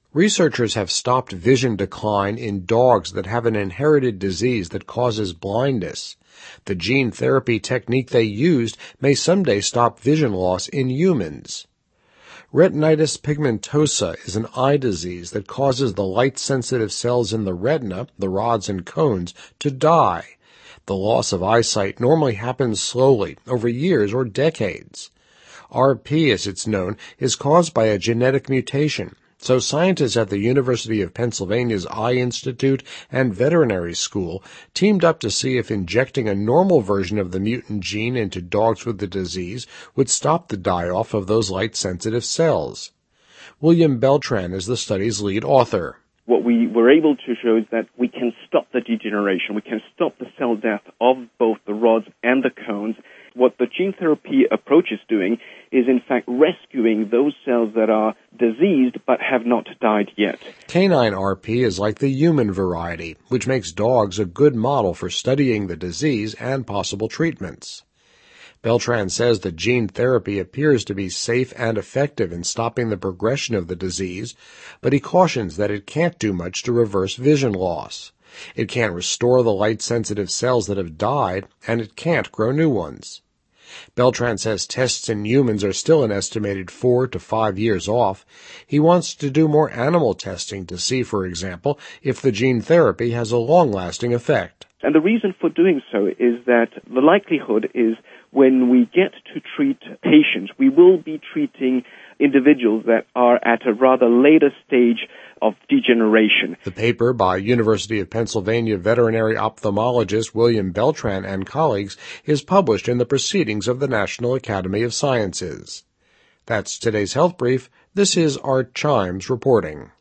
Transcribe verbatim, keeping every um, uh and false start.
Researchers have stopped vision decline in dogs that have an inherited disease that causes blindness. The gene therapy technique they used may someday stop vision loss in humans. Retinitis pigmentosa is an eye disease that causes the light-sensitive cells in the retina, the rods and cones, to die. The loss of eyesight normally happens slowly, over years or decades. R P, as it's known, is caused by a genetic mutation. So scientists at the University of Pennsylvania's Eye Institute and Veterinary School teamed up to see if injecting a normal version of the mutant gene into dogs with the disease would stop the die-off of those light-sensitive cells. William Beltran is the study's lead author. What we were able to show is that we can stop the degeneration. We can stop the cell death of both the rods and the cones. What the gene therapy approach is doing is, in fact, rescuing those cells that are diseased but have not died yet. Canine R P is like the human variety, which makes dogs a good model for studying the disease and possible treatments. Beltran says that gene therapy appears to be safe and effective in stopping the progression of the disease, but he cautions that it can't do much to reverse vision loss. It can't restore the light-sensitive cells that have died, and it can't grow new ones. Beltran says tests in humans are still an estimated four to five years off. He wants to do more animal testing to see, for example, if the gene therapy has a long-lasting effect. And the reason for doing so is that the likelihood is when we get to treat patients, we will be treating individuals that are at a rather later stage of degeneration. The paper by University of Pennsylvania veterinary ophthalmologist William Beltran and colleagues is published in the Proceedings of the National Academy of Sciences. That's today's Health Brief. This is Art Chimes reporting.